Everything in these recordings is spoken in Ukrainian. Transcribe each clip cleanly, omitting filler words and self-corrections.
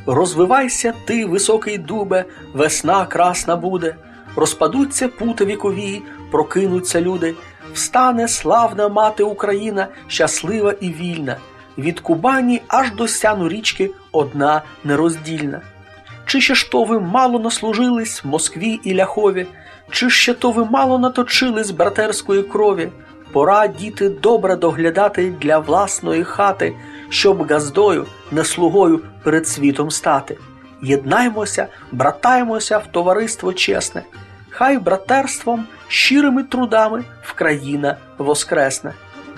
Розвивайся ти, високий дубе, весна красна буде. Розпадуться пути вікові, прокинуться люди. Встане славна мати Україна, щаслива і вільна. Від Кубані аж до сяну річки одна нероздільна. Чи ще ж то ви мало наслужились Москві і ляхові? Чи ще то ви мало наточились братерської крові? Пора, діти, добре доглядати для власної хати, щоб газдою, не слугою перед світом стати. Єднаймося, братаймося в товариство чесне. Хай братерством, щирими трудами вкраїна воскресне.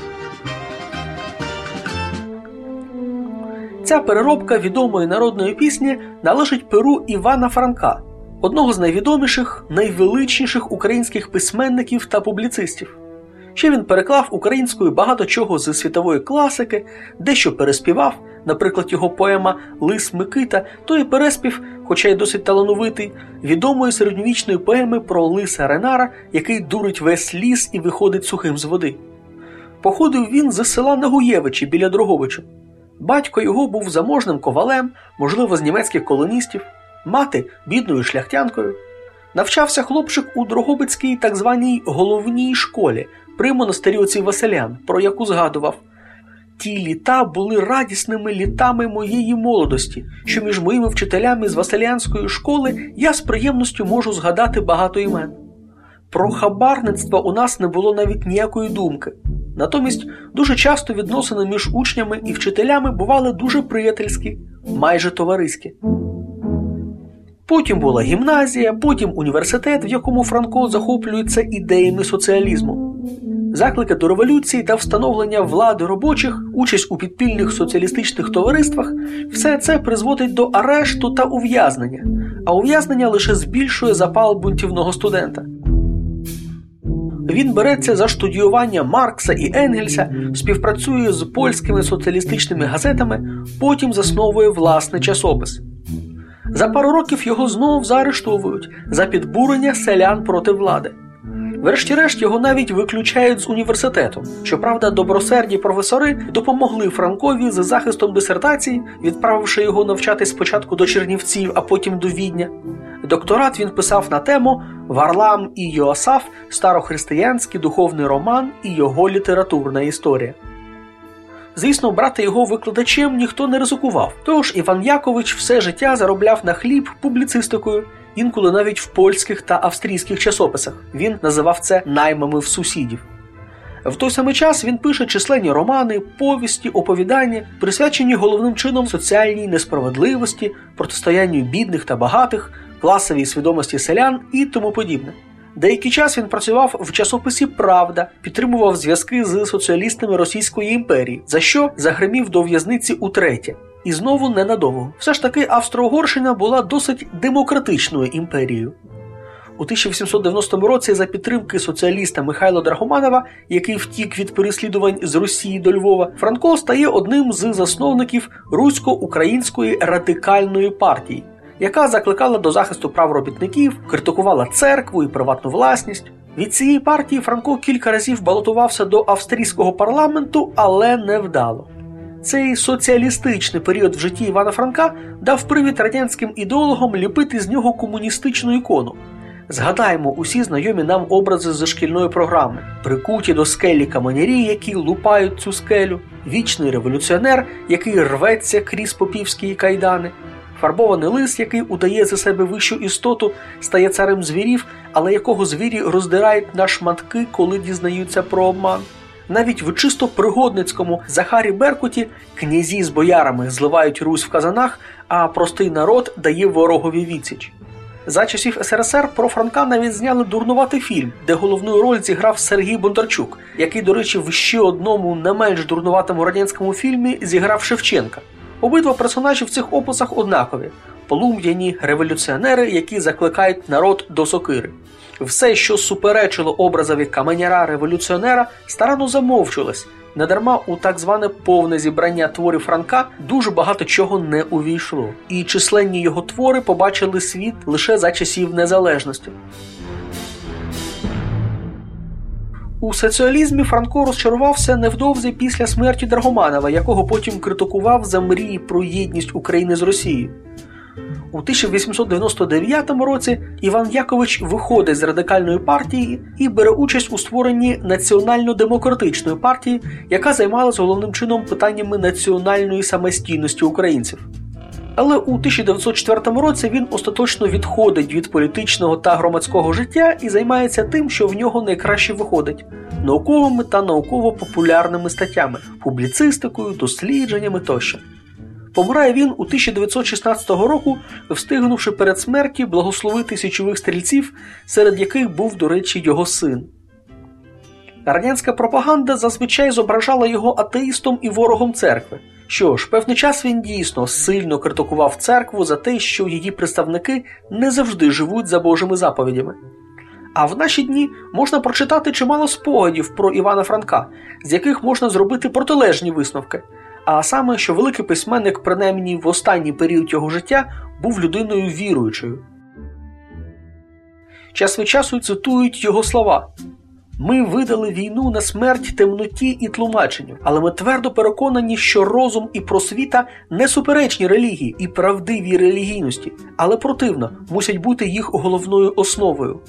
Ця переробка відомої народної пісні належить перу Івана Франка, одного з найвідоміших, найвеличніших українських письменників та публіцистів. Ще він переклав українською багато чого з світової класики, дещо переспівав, наприклад, його поема «Лис Микита», той переспів, хоча й досить талановитий, відомої середньовічної поеми про лиса Ренара, який дурить весь ліс і виходить сухим з води. Походив він з села Нагуєвичі біля Дрогобича. Батько його був заможним ковалем, можливо, з німецьких колоністів, мати – бідною шляхтянкою. Навчався хлопчик у Дрогобицькій так званій головній школі при монастирі отців Василян, про яку згадував: «Ті літа були радісними літами моєї молодості, що між моїми вчителями з Василянської школи я з приємністю можу згадати багато імен. Про хабарництво у нас не було навіть ніякої думки. Натомість дуже часто відносини між учнями і вчителями бували дуже приятельські, майже товариські». Потім була гімназія, потім університет, в якому Франко захоплюється ідеями соціалізму. Заклики до революції та встановлення влади робочих, участь у підпільних соціалістичних товариствах – все це призводить до арешту та ув'язнення, а ув'язнення лише збільшує запал бунтівного студента. Він береться за штудіювання Маркса і Енгельса, співпрацює з польськими соціалістичними газетами, потім засновує власний часопис. За пару років його знов заарештовують за підбурення селян проти влади. Врешті-решт його навіть виключають з університету. Щоправда, добросерді професори допомогли Франкові з захистом дисертації, відправивши його навчатись спочатку до Чернівців, а потім до Відня. Докторат він писав на тему «Варлам і Йоасаф. Старохристиянський духовний роман і його літературна історія». Звісно, брати його викладачем ніхто не ризикував, тож Іван Якович все життя заробляв на хліб публіцистикою, інколи навіть в польських та австрійських часописах. Він називав це наймами в сусідів. В той самий час він пише численні романи, повісті, оповідання, присвячені головним чином соціальній несправедливості, протистоянню бідних та багатих, класовій свідомості селян і тому подібне. Деякий час він працював в часописі «Правда», підтримував зв'язки з соціалістами Російської імперії, за що загримів до в'язниці утретє. І знову ненадовго. Все ж таки Австро-Угорщина була досить демократичною імперією. У 1890 році за підтримки соціаліста Михайла Драгоманова, який втік від переслідувань з Росії до Львова, Франко стає одним з засновників Русько-Української радикальної партії, яка закликала до захисту прав робітників, критикувала церкву і приватну власність. Від цієї партії Франко кілька разів балотувався до австрійського парламенту, але невдало. Цей соціалістичний період в житті Івана Франка дав привід радянським ідеологам ліпити з нього комуністичну ікону. Згадаємо усі знайомі нам образи з шкільної програми. Прикуті до скелі каменярі, які лупають цю скелю, вічний революціонер, який рветься крізь попівські кайдани, фарбований лис, який удає за себе вищу істоту, стає царем звірів, але якого звірі роздирають на шматки, коли дізнаються про обман. Навіть в чисто пригодницькому Захарі Беркуті князі з боярами зливають Русь в казанах, а простий народ дає ворогові відсіч. За часів СРСР про Франка навіть зняли дурнуватий фільм, де головну роль зіграв Сергій Бондарчук, який, до речі, в ще одному не менш дурнуватому радянському фільмі зіграв Шевченка. Обидва персонажі в цих описах однакові – полум'яні революціонери, які закликають народ до сокири. Все, що суперечило образові каменяра-революціонера, старанно замовчувалось. Недарма у так зване повне зібрання творів Франка дуже багато чого не увійшло. І численні його твори побачили світ лише за часів незалежності. У соціалізмі Франко розчарувався невдовзі після смерті Драгоманова, якого потім критикував за мрії про єдність України з Росією. У 1899 році Іван Якович виходить з радикальної партії і бере участь у створенні Національно-демократичної партії, яка займалась головним чином питаннями національної самостійності українців. Але у 1904 році він остаточно відходить від політичного та громадського життя і займається тим, що в нього найкраще виходить – науковими та науково-популярними статтями, публіцистикою, дослідженнями тощо. Помирає він у 1916 року, встигнувши перед смертю благословити січових стрільців, серед яких був, до речі, його син. Радянська пропаганда зазвичай зображала його атеїстом і ворогом церкви. Що ж, певний час він дійсно сильно критикував церкву за те, що її представники не завжди живуть за Божими заповідями. А в наші дні можна прочитати чимало спогадів про Івана Франка, з яких можна зробити протилежні висновки. А саме, що великий письменник, принаймні в останній період його життя, був людиною віруючою. Час від часу цитують його слова: «Ми видали війну на смерть темноті і тлумаченню, але ми твердо переконані, що розум і просвіта не суперечні релігії і правдивій релігійності, але противно мусять бути їх головною основою.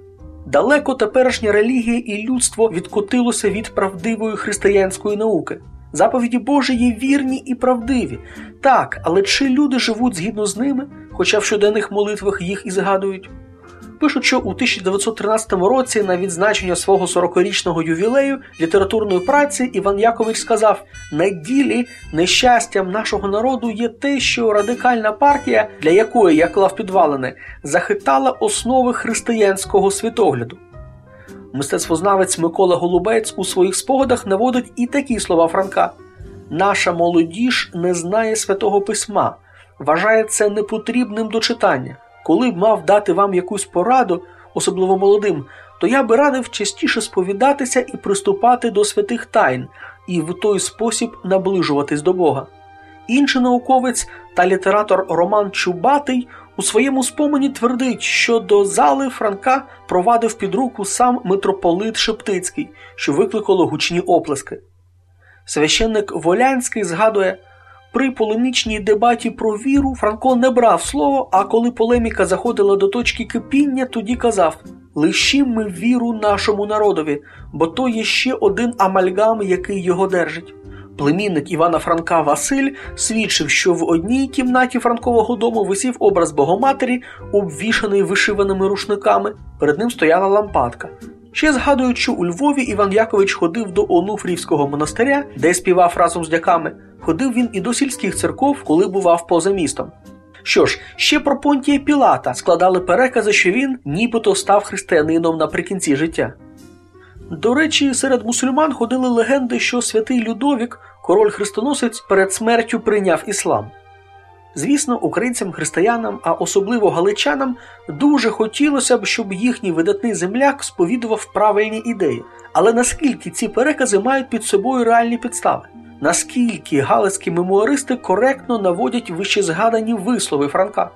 Далеко теперішня релігія і людство відкотилося від правдивої християнської науки. Заповіді Божі є вірні і правдиві. Так, але чи люди живуть згідно з ними, хоча в щоденних молитвах їх і згадують?» Пишуть, що у 1913 році на відзначення свого 40-річного ювілею літературної праці Іван Якович сказав: «На ділі нещастям нашого народу є те, що радикальна партія, для якої я клав підвалини, захитала основи християнського світогляду». Мистецтвознавець Микола Голубець у своїх спогадах наводить і такі слова Франка: «Наша молодіж не знає Святого Письма, вважає це непотрібним до читання. Коли б мав дати вам якусь пораду, особливо молодим, то я би радив частіше сповідатися і приступати до святих тайн, і в той спосіб наближуватись до Бога». Інший науковець та літератор Роман Чубатий у своєму спомені твердить, що до зали Франка провадив під руку сам митрополит Шептицький, що викликало гучні оплески. Священник Волянський згадує: «При полемічній дебаті про віру Франко не брав слово, а коли полеміка заходила до точки кипіння, тоді казав: «Лишім ми віру нашому народові, бо то є ще один амальгам, який його держить». Племінник Івана Франка Василь свідчив, що в одній кімнаті Франкового дому висів образ Богоматері, обвішаний вишиваними рушниками, перед ним стояла лампадка. Ще згадують, що у Львові Іван Якович ходив до Онуфрівського монастиря, де співав разом з дяками. Ходив він і до сільських церков, коли бував поза містом. Що ж, ще про Понтія Пілата складали перекази, що він нібито став християнином наприкінці життя. До речі, серед мусульман ходили легенди, що святий Людовік, король-хрестоносець, перед смертю прийняв іслам. Звісно, українцям-християнам, а особливо галичанам, дуже хотілося б, щоб їхній видатний земляк сповідував правильні ідеї. Але наскільки ці перекази мають під собою реальні підстави? Наскільки галицькі мемуаристи коректно наводять вищезгадані вислови Франка?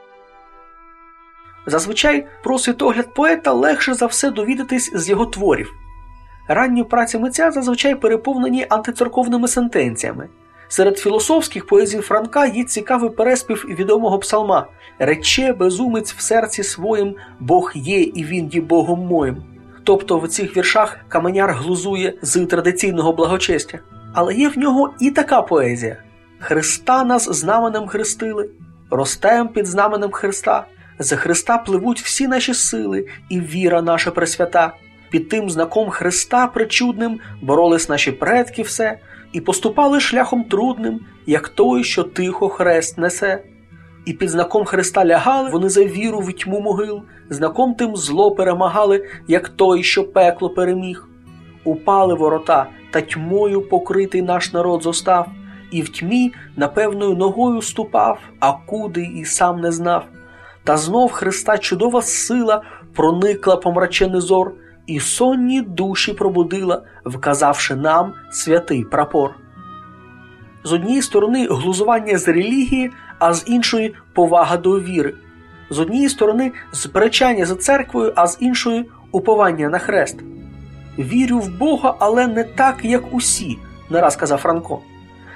Зазвичай про світогляд поета легше за все довідатись з його творів. Ранні праці митця зазвичай переповнені антицерковними сентенціями. Серед філософських поезій Франка є цікавий переспів відомого псалма «Рече безумець в серці своїм, Бог є і він є Богом моїм». Тобто в цих віршах каменяр глузує з традиційного благочестя. Але є в нього і така поезія: «Христа нас знаменем хрестили, ростем під знаменем Христа, за Христа пливуть всі наші сили і віра наша пресвята. Під тим знаком Христа причудним боролись наші предки все, і поступали шляхом трудним, як той, що тихо хрест несе. І під знаком Христа лягали вони за віру в тьму могил, знаком тим зло перемагали, як той, що пекло переміг. Упали ворота, та тьмою покритий наш народ зостав, і в тьмі напевною ногою ступав, а куди і сам не знав. Та знов Христа чудова сила проникла помрачений зор, і сонні душі пробудила, вказавши нам святий прапор». З однієї сторони глузування з релігії, а з іншої повага до віри. З однієї сторони сперечання за церквою, а з іншої уповання на хрест. «Вірю в Бога, але не так, як усі», – не раз казав Франко.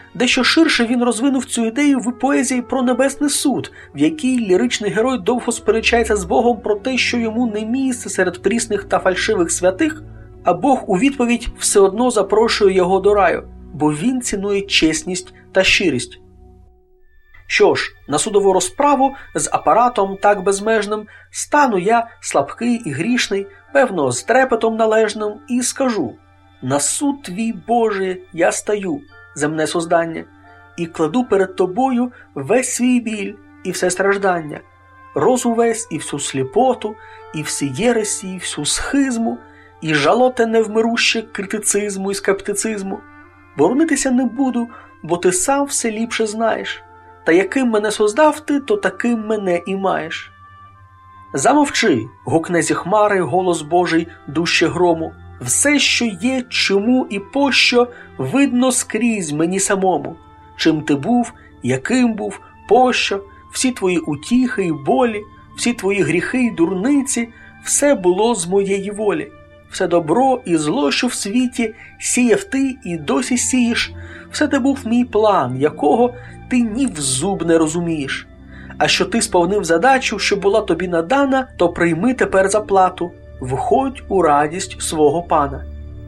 Дещо ширше він розвинув цю ідею в поезії про Небесний суд, в якій ліричний герой довго сперечається з Богом про те, що йому не місце серед прісних та фальшивих святих, а Бог у відповідь все одно запрошує його до раю, бо він цінує чесність та щирість. Що ж, на судову розправу з апаратом так безмежним стану я, слабкий і грішний, певно, з трепетом належним, і скажу: на суд твій, Боже, я стаю, земне создання, і кладу перед тобою весь свій біль і все страждання, розум весь і всю сліпоту, і всі єресі, і всю схизму, і жалоте невмируще критицизму і скептицизму. Боронитися не буду, бо ти сам все ліпше знаєш. Та яким мене создав ти, то таким мене і маєш. Замовчи, гукне зі хмари голос Божий дужче грому. Все, що є, чому і пощо, видно скрізь мені самому. Чим ти був, яким був, пощо, всі твої утіхи і болі, всі твої гріхи й дурниці, все було з моєї волі. Все добро і зло, що в світі, сіяв ти і досі сієш, все те був мій план, якого ти ні в зуб не розумієш. А що ти сповнив задачу, що була тобі надана, то прийми тепер заплату, входь у радість свого пана.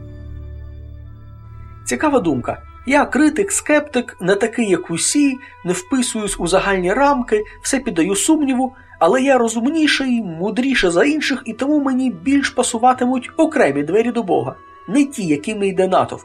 Цікава думка. Я критик, скептик, не такий, як усі, не вписуюсь у загальні рамки, все піддаю сумніву, але я розумніший, мудріше за інших, і тому мені більш пасуватимуть окремі двері до Бога, не ті, якими йде натовп.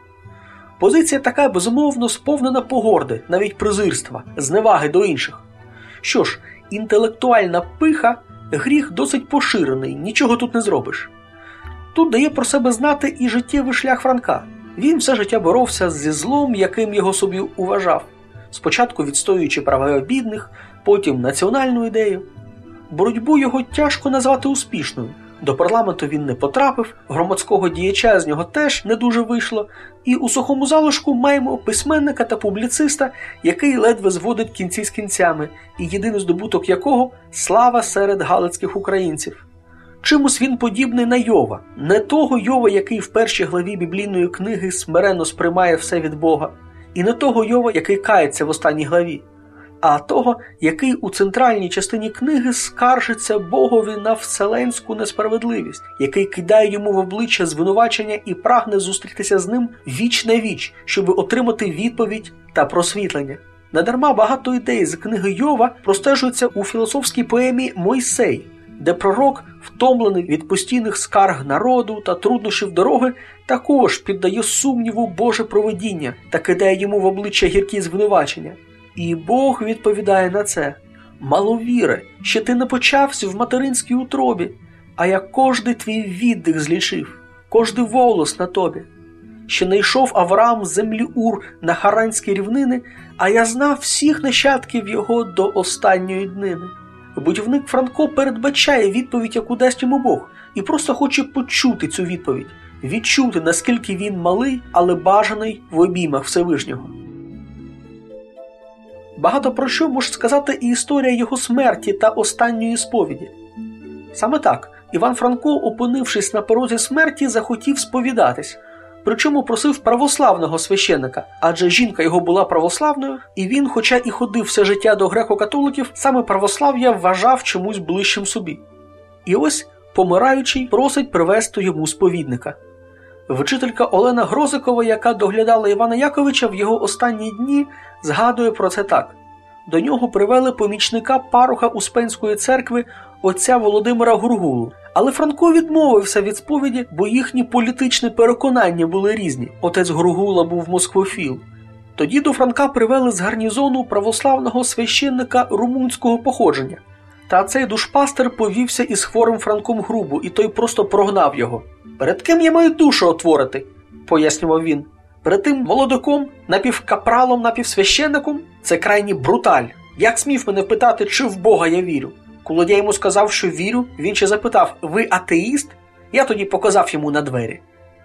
Позиція така, безумовно, сповнена погорди, навіть презирства, зневаги до інших. Що ж, інтелектуальна пиха – гріх досить поширений, нічого тут не зробиш. Тут дає про себе знати і життєвий шлях Франка. Він все життя боровся зі злом, яким його собі вважав. Спочатку відстоюючи права бідних, потім національну ідею. Боротьбу його тяжко назвати успішною. До парламенту він не потрапив, громадського діяча з нього теж не дуже вийшло, і у сухому залишку маємо письменника та публіциста, який ледве зводить кінці з кінцями, і єдиний здобуток якого – слава серед галицьких українців. Чимось він подібний на Йова. Не того Йова, який в першій главі біблійної книги смиренно сприймає все від Бога, і не того Йова, який кається в останній главі, а того, який у центральній частині книги скаржиться Богові на вселенську несправедливість, який кидає йому в обличчя звинувачення і прагне зустрітися з ним віч на віч, щоб отримати відповідь та просвітлення. Недарма багато ідей з книги Йова простежуються у філософській поемі «Мойсей», де пророк, втомлений від постійних скарг народу та труднощів дороги, також піддає сумніву Боже провидіння та кидає йому в обличчя гіркі звинувачення. І Бог відповідає на це: «Маловіре, ще ти не почався в материнській утробі, а я кожний твій віддих злічив, кожний волос на тобі. Ще не йшов Авраам з землі Ур на Харанські рівнини, а я знав всіх нащадків його до останньої днини». Будівник Франко передбачає відповідь, яку дасть йому Бог, і просто хоче почути цю відповідь, відчути, наскільки він малий, але бажаний в обіймах Всевишнього. Багато про що може сказати і історія його смерті та останньої сповіді. Саме так, Іван Франко, опинившись на порозі смерті, захотів сповідатись, причому просив православного священника, адже жінка його була православною, і він, хоча і ходив все життя до греко-католиків, саме православ'я вважав чомусь ближчим собі. І ось, помираючий, просить привезти йому сповідника. Вчителька Олена Грозикова, яка доглядала Івана Яковича в його останні дні, згадує про це так. До нього привели помічника пароха Успенської церкви отця Володимира Гургулу. Але Франко відмовився від сповіді, бо їхні політичні переконання були різні. Отець Гургула був москвофіл. Тоді до Франка привели з гарнізону православного священника румунського походження. Та цей душпастер повівся із хворим Франком грубо, і той просто прогнав його. «Перед ким я маю душу отворити?» – пояснював він. «Перед тим молодиком, напівкапралом, напівсвященником? Це крайній бруталь. Як смів мене питати, чи в Бога я вірю?» Коли я йому сказав, що вірю, він ще запитав: «Ви атеїст?» Я тоді показав йому на двері.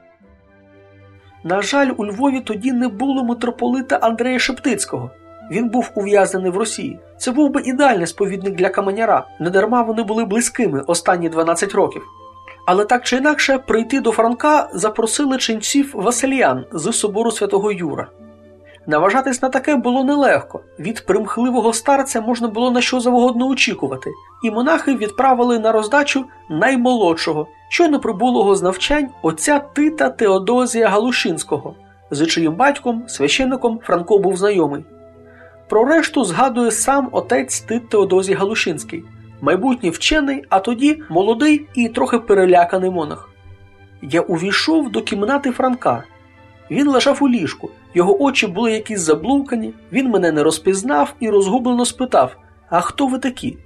На жаль, у Львові тоді не було митрополита Андрея Шептицького. Він був ув'язнений в Росії. Це був би ідеальний сповідник для каменяра. Недарма вони були близькими останні 12 років. Але так чи інакше, прийти до Франка запросили ченців Василіян з собору Святого Юра. Наважатись на таке було нелегко. Від примхливого старця можна було на що завгодно очікувати, і монахи відправили на роздачу наймолодшого, щойно прибулого з навчань отця Тита Теодозія Галушинського, з чиїм батьком, священником, Франко був знайомий. Про решту згадує сам отець Тит Теодозій Галушинський, майбутній вчений, а тоді молодий і трохи переляканий монах. Я увійшов до кімнати Франка. Він лежав у ліжку, його очі були якісь заблукані, він мене не розпізнав і розгублено спитав: «А хто ви такі?»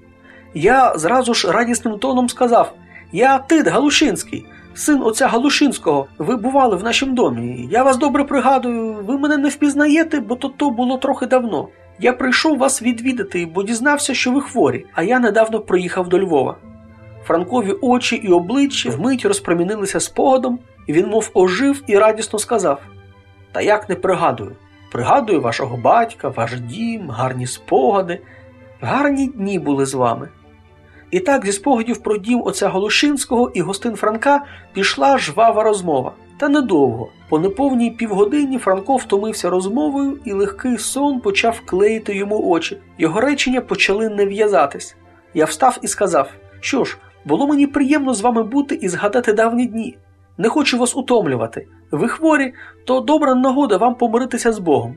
Я зразу ж радісним тоном сказав: «Я Тит Галушинський, син отця Галушинського, ви бували в нашому домі. Я вас добре пригадую, ви мене не впізнаєте, бо то було трохи давно. Я прийшов вас відвідати, бо дізнався, що ви хворі, а я недавно приїхав до Львова». Франкові очі і обличчя вмить розпромінилися спогадом, і він мов ожив і радісно сказав: «Та як не пригадую? Пригадую вашого батька, ваш дім, гарні спогади. Гарні дні були з вами». І так зі спогадів про дім отця Галушинського і гостин Франка пішла жвава розмова. Та недовго. По неповній півгодині Франко втомився розмовою, і легкий сон почав клеїти йому очі. Його речення почали не в'язатись. Я встав і сказав: «Що ж, було мені приємно з вами бути і згадати давні дні. Не хочу вас утомлювати. Ви хворі, то добра нагода вам помиритися з Богом».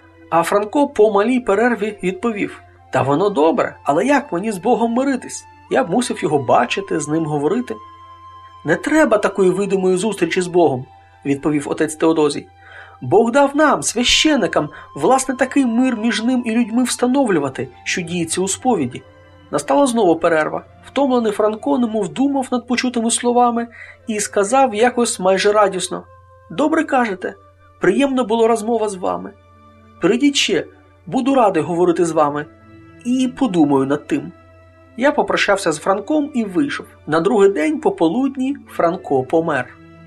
А Франко по малій перерві відповів: «Та воно добре, але як мені з Богом миритись? Я б мусив його бачити, з ним говорити». «Не треба такої видимої зустрічі з Богом», – відповів отець Теодозій. «Бог дав нам, священикам, власне такий мир між ним і людьми встановлювати, що діється у сповіді». Настала знову перерва. Втомлений Франко немов думав над почутими словами і сказав якось майже радісно: «Добре кажете, приємна була розмова з вами. Прийдіть ще, буду радий говорити з вами і подумаю над тим». Я попрощався з Франком і вийшов. На другий день пополудні Франко помер.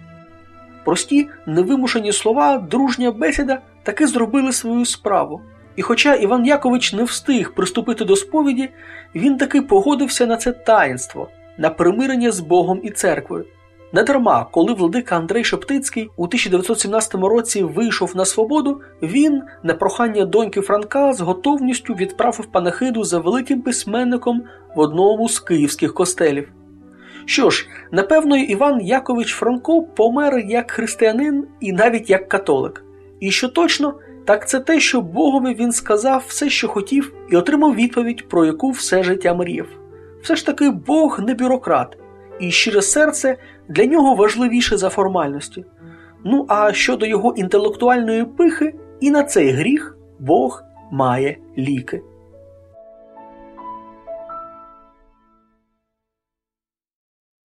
Прості, невимушені слова, дружня бесіда таки зробили свою справу. І хоча Іван Якович не встиг приступити до сповіді, він таки погодився на це таїнство, на примирення з Богом і церквою. Недарма, коли владика Андрей Шептицький у 1917 році вийшов на свободу, він, на прохання доньки Франка, з готовністю відправив панахиду за великим письменником в одному з київських костелів. Що ж, напевно, Іван Якович Франко помер як християнин і навіть як католик. І що точно, так це те, що Богові він сказав все, що хотів, і отримав відповідь, про яку все життя мріяв. Все ж таки Бог не бюрократ, і щире серце для нього важливіше за формальності. Ну а щодо його інтелектуальної пихи, і на цей гріх Бог має ліки.